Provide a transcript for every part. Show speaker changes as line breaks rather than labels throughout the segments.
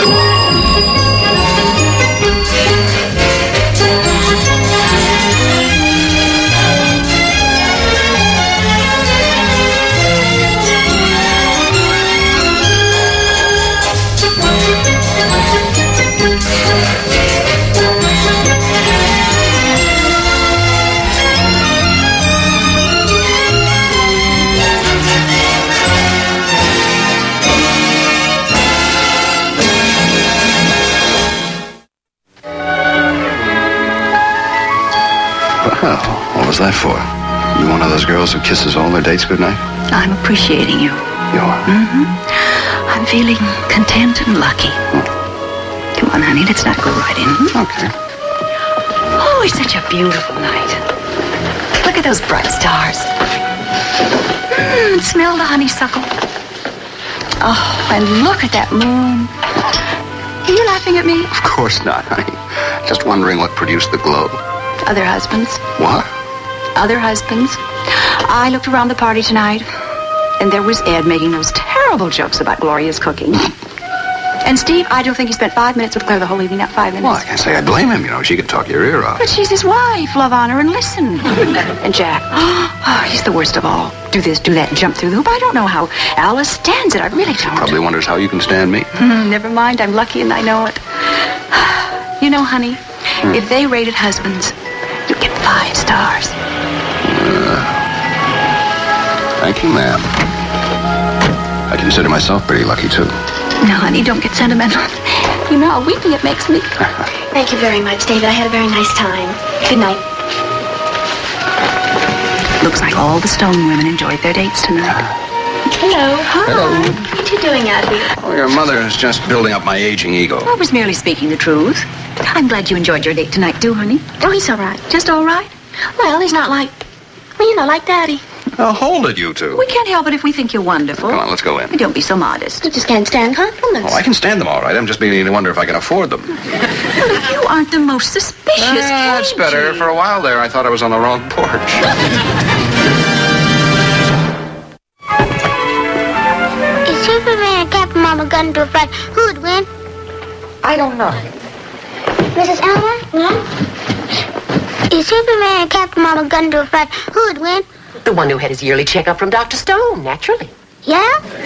What was that for? You one of those girls who kisses all their dates goodnight?
I'm appreciating you.
You are?
Mm-hmm. I'm feeling content and lucky. Come on, honey, let's not go right in.
Okay.
Oh, it's such a beautiful night. Look at those bright stars. Smell the honeysuckle. Oh, and look at that moon. Are you laughing at me?
Of course not, honey. Just wondering what produced the glow.
Other husbands.
What?
Other husbands. I looked around the party tonight, and there was Ed making those terrible jokes about Gloria's cooking. And Steve, I don't think he spent 5 minutes with Claire the whole evening, not 5 minutes.
Well, I can't say I blame him. You know, she could talk your ear off.
But she's his wife. Love, honor, and listen. And Jack, oh, he's the worst of all. Do this, do that, and jump through the hoop. I don't know how Alice stands it. I really don't.
Probably wonders how you can stand me.
Never mind. I'm lucky and I know it. You know, honey, if they rated husbands, you'd get 5 stars.
Thank you, ma'am. I consider myself pretty lucky, too.
No, honey, don't get sentimental. You know how weepy it makes me.
Thank you very much, David. I had a very nice time. Good night.
Looks like all the Stone women enjoyed their dates tonight.
Hello.
Hi.
Hello.
What are you doing out here?
Oh, your mother is just building up my aging ego.
I was merely speaking the truth. I'm glad you enjoyed your date tonight, too, honey.
Oh, he's all right.
Just all right?
Well, he's not like, well, you know, like Daddy.
Now, hold it, you two.
We can't help it if we think you're wonderful.
Come on, let's go in.
Don't be so modest.
You just can't stand compliments.
Oh, I can stand them all right. I'm just beginning to wonder if I can afford them.
Well, you aren't the most suspicious.
That's better. For a while there, I thought I was on the wrong porch.
If Superman and Captain Mama got into a fight, who would win?
I don't know.
Mrs. Elmer? If Superman and Captain Mama got into a fight, who would win?
The one who had his yearly checkup from Dr. Stone, naturally.
Yeah?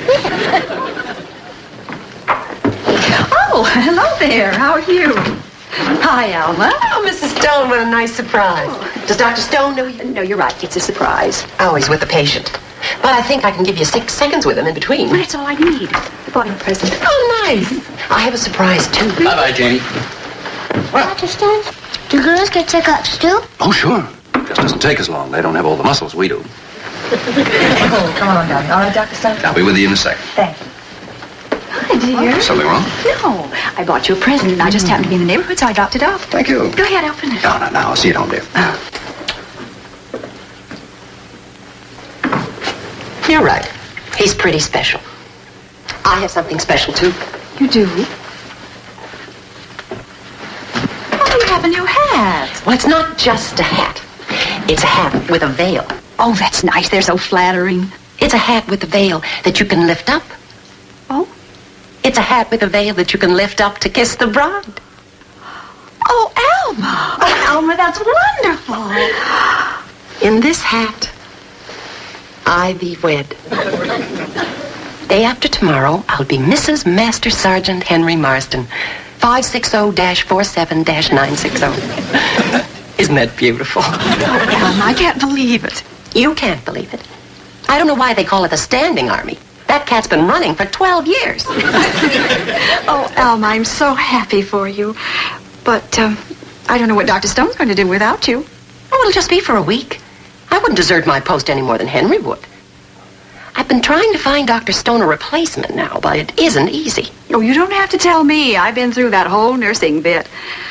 Oh, hello there. How are you? Hi, Alma.
Oh, Mrs. Stone, what a nice surprise. Does Dr. Stone know you?
No, you're right. It's a surprise.
Always with the patient. But I think I can give you 6 seconds with him in between.
Well, that's all I need. I bought him a present.
Oh, nice. I have a surprise, too.
Bye-bye, Janie.
Dr. Stone, do girls get checkups too?
Oh, sure. Just doesn't take as long. They don't have all the muscles we do.
Oh, come on, darling. All right, Dr. Stone?
I'll be with you in a second.
Thank you.
Hi, dear.
Something wrong?
No, I bought you a present, and I just happened to be in the neighborhood, so I dropped it off.
Thank you.
Go ahead, open it.
No. I'll see you at home, dear.
You're right. He's pretty special. I have something special, too.
You do? Oh, you have a new hat.
Well, it's not just a hat. It's a hat with a veil.
Oh, that's nice. They're so flattering.
It's a hat with a veil that you can lift up.
Oh?
It's a hat with a veil that you can lift up to kiss the bride.
Oh, Alma. Oh, Alma, that's wonderful.
In this hat, I thee wed. Day after tomorrow, I'll be Mrs. Master Sergeant Henry Marston, 560-47-960. Isn't that beautiful?
Oh, Alma, I can't believe it.
You can't believe it. I don't know why they call it the Standing Army. That cat's been running for 12 years.
Oh, Alma, I'm so happy for you. But, I don't know what Dr. Stone's going to do without you.
Oh, it'll just be for a week. I wouldn't desert my post any more than Henry would. I've been trying to find Dr. Stone a replacement now, but it isn't easy.
Oh, you don't have to tell me. I've been through that whole nursing bit.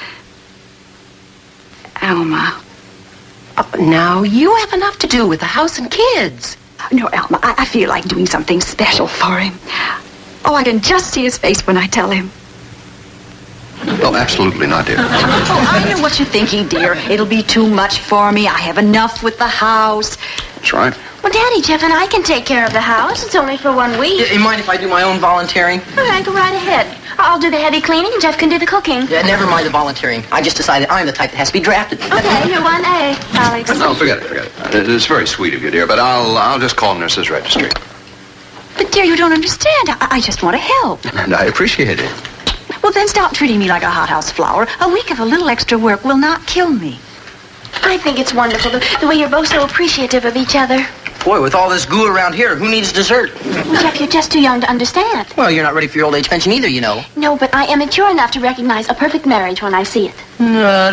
Alma.
Oh, now, you have enough to do with the house and kids.
No, Alma, I feel like doing something special for him. Oh, I can just see his face when I tell him.
Oh, absolutely not, dear.
Oh, I know what you're thinking, dear. It'll be too much for me. I have enough with the house.
That's right.
Well, Daddy, Jeff and I can take care of the house. It's only for 1 week.
You mind if I do my own volunteering?
All right, go right ahead. I'll do the heavy cleaning and Jeff can do the cooking.
Yeah, never mind the volunteering. I just decided I'm the type that has to be drafted.
Okay, you're 1A, Alex.
No, forget it. It's very sweet of you, dear, but I'll just call Nurse's Registry.
But, dear, you don't understand. I just want to help.
And I appreciate it.
Well, then stop treating me like a hothouse flower. A week of a little extra work will not kill me.
I think it's wonderful, the way you're both so appreciative of each other.
Boy, with all this goo around here, who needs dessert?
Well, Jeff, you're just too young to understand.
Well, you're not ready for your old age pension either, you know.
No, but I am mature enough to recognize a perfect marriage when I see it. Well,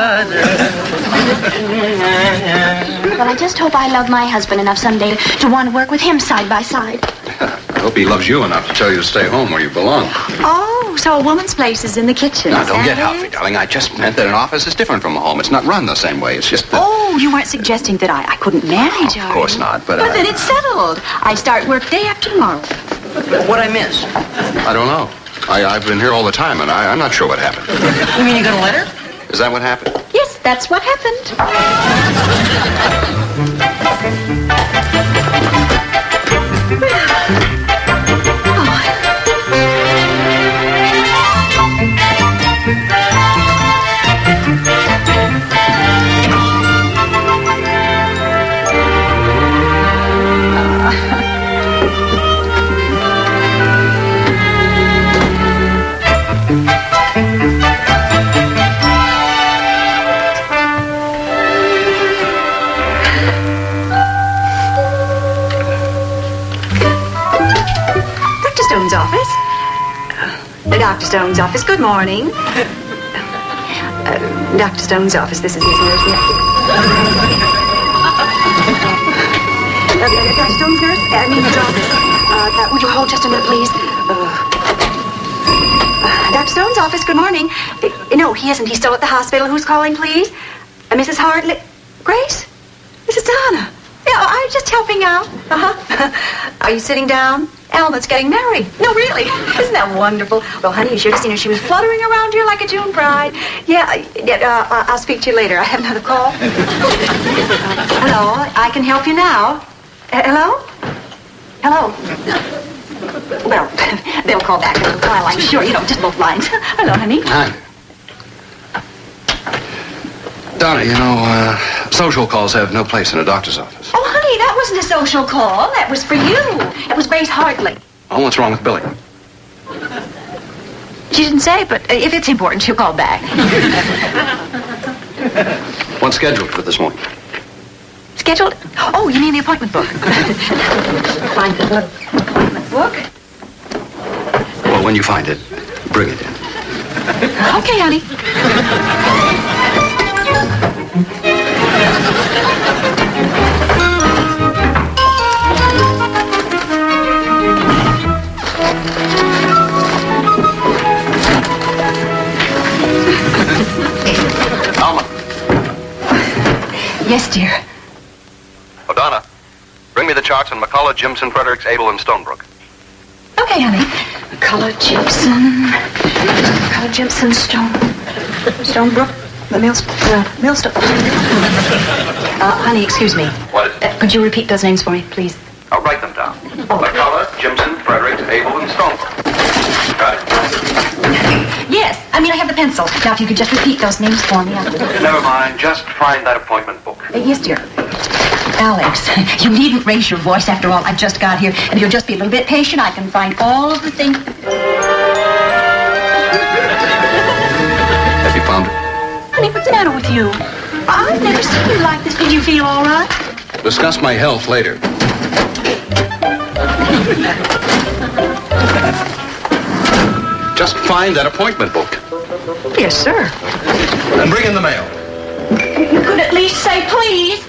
I just hope I love my husband enough someday to want to work with him side by side.
I hope he loves you enough to tell you to stay home where you belong.
Oh, so a woman's place is in the kitchen.
Now,
is
don't
that
get
it?
huffy, darling. I just meant that an office is different from a home. It's not run the same way. It's just that...
Oh, you weren't suggesting that I couldn't manage,
Of course not, but
then it's settled. I start work day after tomorrow.
What'd I miss?
I don't know. I've been here all the time, and I'm not sure what happened.
You mean you got a letter?
Is that what happened?
Yes, that's what happened. Stone's office. Dr. Stone's office. Good morning. Dr. Stone's office. This is his nurse. Dr. Stone's nurse? I mean his office. Would you hold just a minute, please? Dr. Stone's office. Good morning. No, he isn't. He's still at the hospital. Who's calling, please? Mrs. Hartley. Grace? Mrs. Donna. Yeah, I'm just helping out. Are you sitting down? Alma's getting married. No, really. Isn't that wonderful? Well, honey, you should have seen her. She was fluttering around here like a June bride. Yeah, I'll speak to you later. I have another call. Hello, I can help you now. Hello? Hello? Well, they'll call back in a little while, I'm sure. You know, just both lines. Hello, honey.
Hi. Donna, you know, social calls have no place in a doctor's office.
Oh, honey, that wasn't a social call. That was for you. It was Grace Hartley.
Oh, what's wrong with Billy?
She didn't say, but if it's important, she'll call back.
What's scheduled for this morning?
Scheduled? Oh, you mean the appointment book? Find the appointment book.
Well, when you find it, bring it in.
Okay, honey.
Alma.
Yes, dear.
Oh, Donna, bring me the charts on McCullough, Jimson, Fredericks, Abel, and Stonebrook.
Okay, honey. McCullough, Jimson, Stonebrook, the Millstone. Honey, excuse me.
What is it?
Could you repeat those names for me, please?
I'll write them down. McCullough, Jimson, Fredericks, Abel, and Stonebrook. Got it?
Yes. I have the pencil. Now, if you could just repeat those names for me.
Never mind. Just find that appointment book.
Yes, dear. Alex, you needn't raise your voice. After all, I just got here. And if you'll just be a little bit patient, I can find all of the things.
Have you found it?
Honey, what's the matter with you? I've never seen you like this. Did you feel all right?
Discuss my health later. Just find that appointment book.
Yes, sir.
And bring in the mail.
You could at least say please.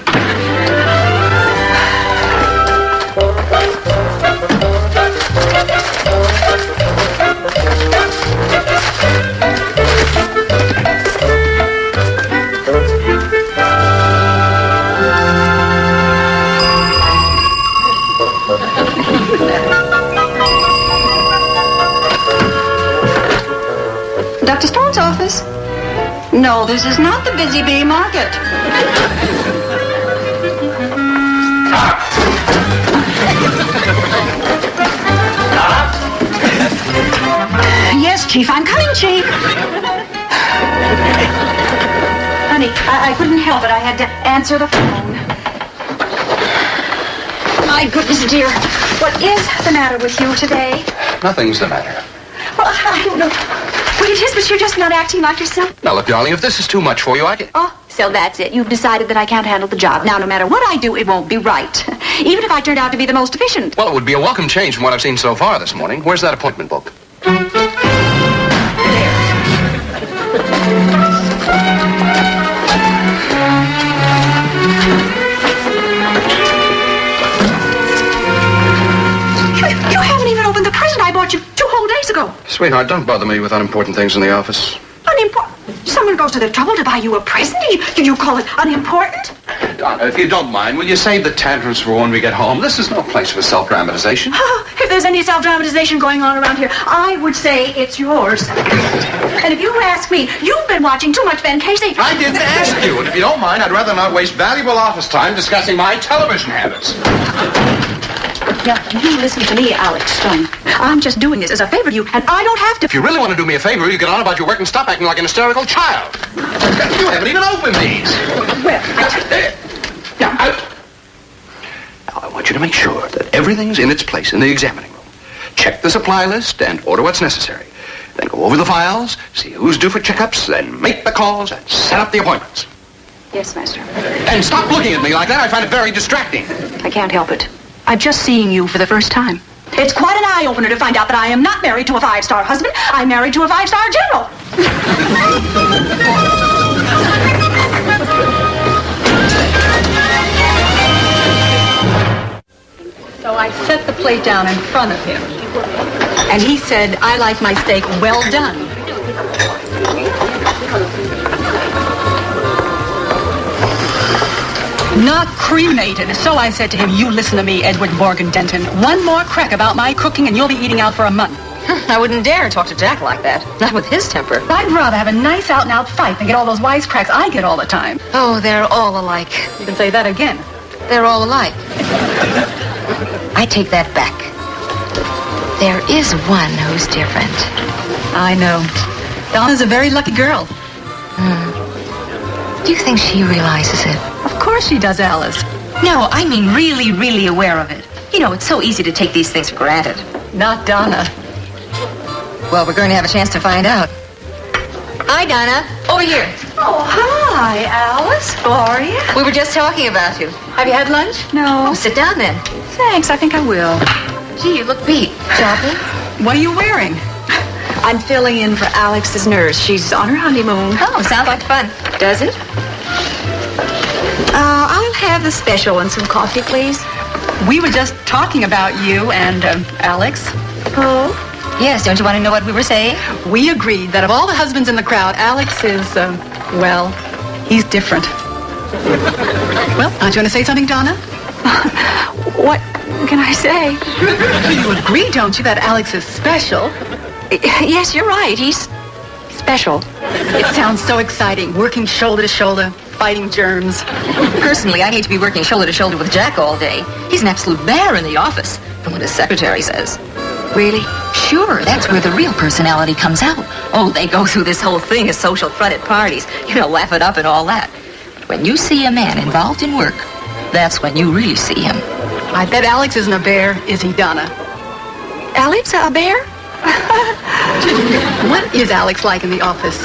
Dr. Stone's office? No, this is not the Busy Bee Market. Yes, Chief, I'm coming, Chief. Honey, I couldn't help it. I had to answer the phone. My goodness, dear. What is the matter with you today?
Nothing's the matter.
Well, I don't know what it is, but you're just not acting like yourself.
Now, look, darling, if this is too much for you, I can...
Oh, so that's it. You've decided that I can't handle the job. Now, no matter what I do, it won't be right. Even if I turned out to be the most efficient.
Well, it would be a welcome change from what I've seen so far this morning. Where's that appointment book?
You haven't even opened the present I bought you 2 whole days ago.
Sweetheart, don't bother me with unimportant things in the office.
Unimportant? Someone goes to the trouble to buy you a present? You call it unimportant?
Donna, if you don't mind, will you save the tantrums for when we get home? This is no place for self-dramatization.
Oh, if there's any self-dramatization going on around here, I would say it's yours. And if you ask me, you've been watching too much Ben Casey.
I didn't ask you, and if you don't mind, I'd rather not waste valuable office time discussing my television habits.
Now, you listen to me, Alex Stone. I'm just doing this as a favor to you, and I don't have to.
If you really want to do me a favor, you get on about your work and stop acting like an hysterical child. You haven't even opened these.
Well,
Now, I want you to make sure that everything's in its place in the examining room. Check the supply list and order what's necessary. Then go over the files, see who's due for checkups, then make the calls and set up the appointments.
Yes, Master.
And stop looking at me like that. I find it very distracting.
I can't help it. I'm just seeing you for the first time. It's quite an eye-opener to find out that I am not married to a 5-star husband. I'm married to a 5-star general.
So I set the plate down in front of him. And he said, I like my steak well done. Not cremated. So I said to him, you listen to me, Edward Morgan Denton. One more crack about my cooking and you'll be eating out for a month.
I wouldn't dare talk to Jack like that. Not with his temper.
I'd rather have a nice out-and-out fight than get all those wisecracks I get all the time.
Oh, they're all alike.
You can say that again.
They're all alike. I take that back. There is one who's different.
I know. Donna's a very lucky girl.
Do you think she realizes it?
Of course she does, Alice.
No, I mean really, really aware of it. You know, it's so easy to take these things for granted.
Not Donna.
Well, we're going to have a chance to find out. Hi, Donna. Over here.
Oh, hi, Alice. How are you?
We were just talking about you. Have you had lunch?
No.
Oh, sit down then.
Thanks, I think I will.
Gee, you look beat. Shopping?
What are you wearing?
I'm filling in for Alex's nurse. She's on her honeymoon.
Oh, sounds like fun.
Does it? I'll have the special and some coffee, please.
We were just talking about you and Alex.
Oh?
Yes, don't you want to know what we were saying?
We agreed that of all the husbands in the crowd, Alex is, well, he's different. Well, aren't you going to say something, Donna?
What can I say?
You agree, don't you, that Alex is special?
Yes, you're right. He's special.
It sounds so exciting, working shoulder to shoulder, fighting germs.
Personally, I'd hate to be working shoulder to shoulder with Jack all day. He's an absolute bear in the office, from what his secretary says.
Really?
Sure, that's where the real personality comes out. Oh, they go through this whole thing as social fun at parties. You know, laugh it up and all that. But when you see a man involved in work, that's when you really see him.
I bet Alex isn't a bear, is he, Donna?
Alex, a bear?
What is Alex like in the office?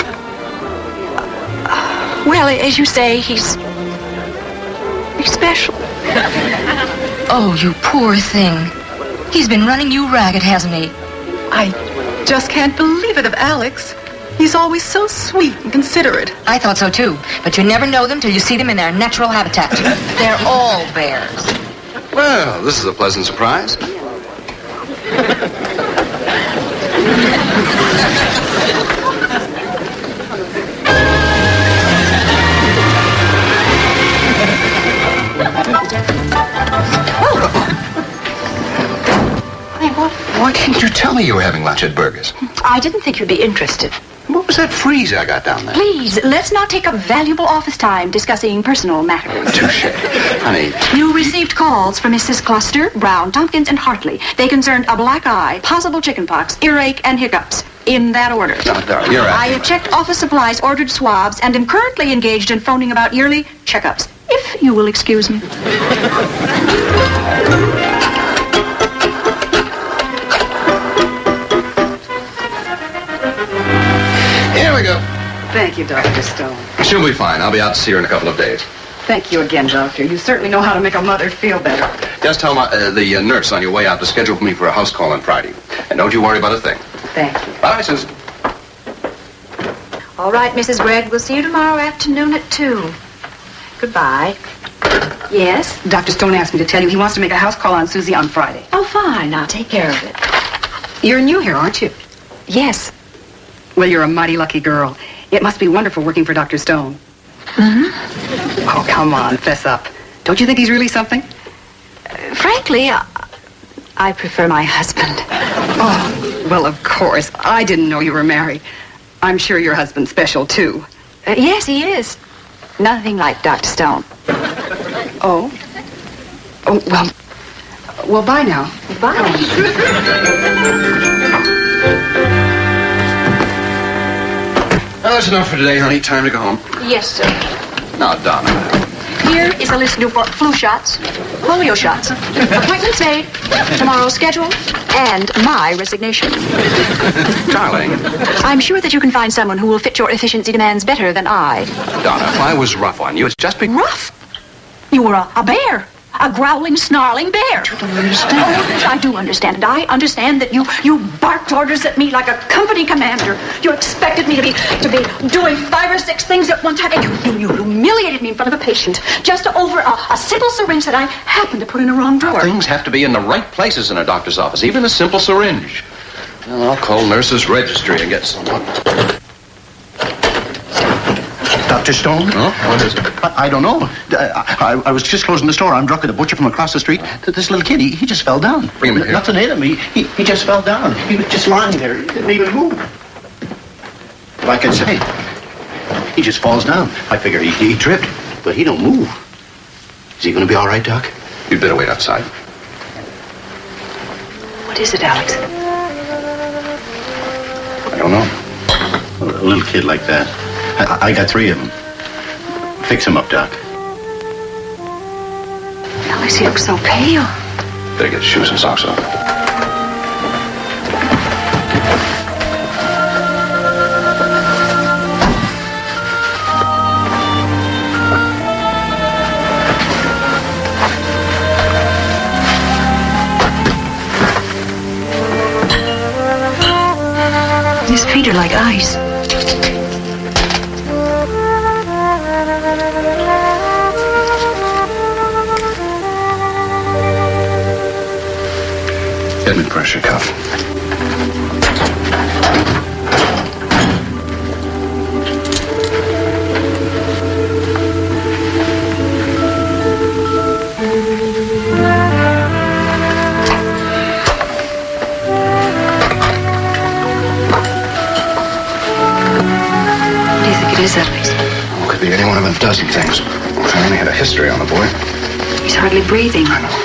Well, as you say, he's special.
Oh, you poor thing. He's been running you ragged, hasn't he?
I just can't believe it of Alex. He's always so sweet and considerate.
I thought so, too. But you never know them till you see them in their natural habitat. They're all bears.
Well, this is a pleasant surprise.
Hey, what?
Why didn't you tell me you were having lunch at Burger's?
I didn't think you'd be interested.
Well, What was that freeze I got down there?
Please, let's not take up valuable office time discussing personal matters.
Touche. Honey.
You received calls from Mrs. Cluster, Brown, Tompkins, and Hartley. They concerned a black eye, possible chickenpox, earache, and hiccups. In that order.
No, darling, you're right.
I have checked office supplies, ordered swabs, and am currently engaged in phoning about yearly checkups. If you will excuse me.
Here we go.
Thank you, Dr. Stone.
She'll be fine. I'll be out to see her in a couple of days.
Thank you again, Doctor. You certainly know how to make a mother feel better.
Just tell the nurse on your way out to schedule for me for a house call on Friday. And don't you worry about a thing.
Thank you.
Bye, Susan.
All right, Mrs. Gregg. We'll see you tomorrow afternoon at 2. Goodbye. Yes?
Dr. Stone asked me to tell you he wants to make a house call on Susie on Friday.
Oh, fine. I'll take care of it.
You're new here, aren't you?
Yes.
Well, you're a mighty lucky girl. It must be wonderful working for Dr. Stone.
Mm-hmm.
Oh, come on, fess up. Don't you think he's really something?
Frankly, I prefer my husband.
Oh, well, of course. I didn't know you were married. I'm sure your husband's special, too.
Yes, he is. Nothing like Dr. Stone.
Oh? Oh, well, bye now.
Bye.
Well, that's enough for today, honey. Time to go home.
Yes, sir.
Now, Donna.
Here is a list of flu shots, polio shots, appointments made, tomorrow's schedule, and my resignation.
Darling.
I'm sure that you can find someone who will fit your efficiency demands better than I.
Donna, if I was rough on you, it's just because...
Rough? You were a bear. A growling, snarling bear.
You don't understand.
Oh, I do understand. I understand that you barked orders at me like a company commander. You expected me to be doing 5 or 6 things at one time. And you humiliated me in front of a patient just over a simple syringe that I happened to put in a wrong drawer.
Things have to be in the right places in a doctor's office, even a simple syringe. Well, I'll call nurse's registry and get someone.
Dr. Stone?
Huh? What is it?
I don't know. I was just closing the store. I'm drunk at a butcher from across the street. This little kid, he just fell down.
Bring him in here.
Nothing hit him. He just fell down. He was just lying there. He didn't even move. Like I say, he just falls down. I figure he tripped, but he don't move. Is he going to be all right, Doc?
You'd better wait outside.
What is it, Alex?
I don't know.
A little kid like that. I got 3 of them. Fix him up, Doc.
Alex, he looks so pale.
Better get shoes and socks off.
His feet are like ice.
Get me pressure cuff.
What do you think it is, Alex?
Oh, could be any one of a dozen things. If I only had a history on the boy.
He's hardly breathing.
I know.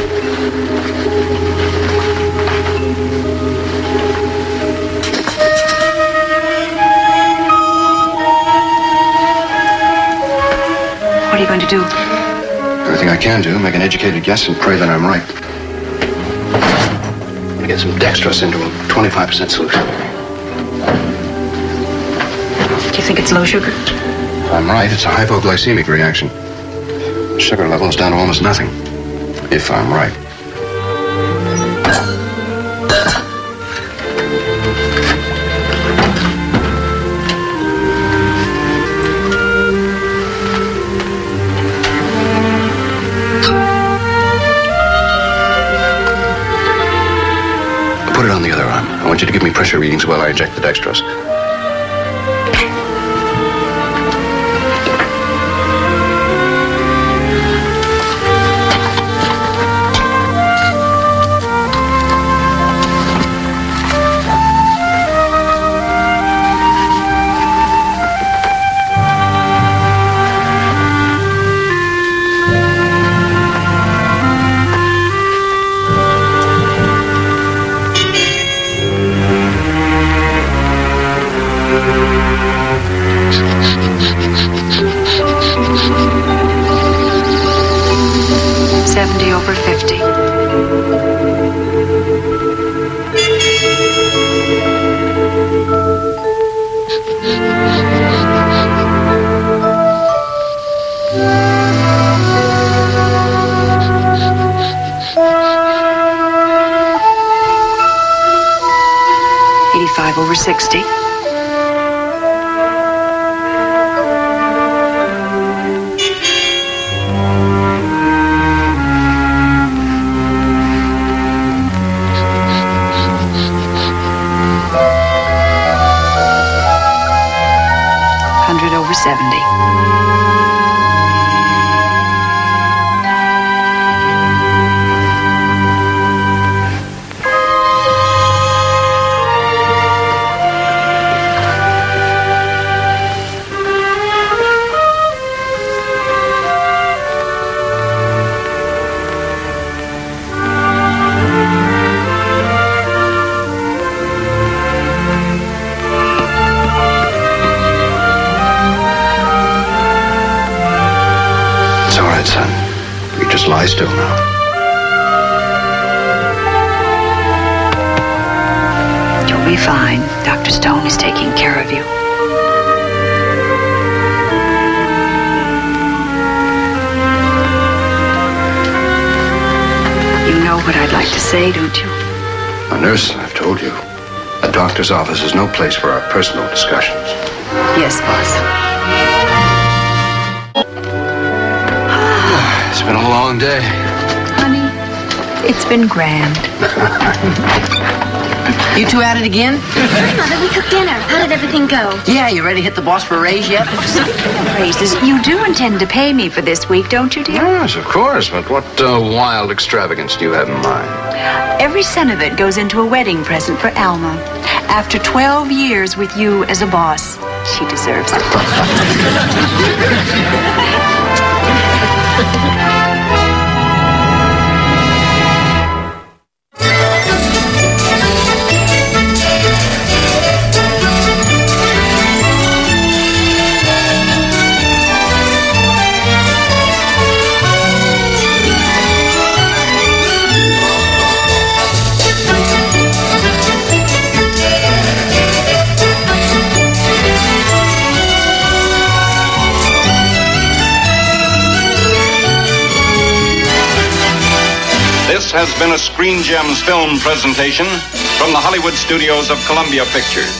What are you going to do?
Everything I can do, make an educated guess and pray that I'm right. I'm gonna get some dextrose into a 25% solution.
Do you think it's low sugar?
If I'm right, it's a hypoglycemic reaction. Sugar level is down to almost nothing. If I'm right. Put it on the other arm. I want you to give me pressure readings while I inject the dextrose.
over 60. Over 70.
Son, you just lie still now.
You'll be fine. Dr. Stone is taking care of you. You know what I'd like to say, don't you?
A nurse, I've told you. A doctor's office is no place for our personal discussions.
Yes, boss.
It's been a long day.
Honey, it's been grand.
You two at it again?
Mother, we cooked dinner. How did everything go?
Yeah, you ready to hit the boss for a raise yet?
Raises. You do intend to pay me for this week, don't you, dear?
Yes, of course. But what wild extravagance do you have in mind?
Every cent of it goes into a wedding present for Alma. After 12 years with you as a boss, she deserves it.
This has been a Screen Gems film presentation from the Hollywood studios of Columbia Pictures.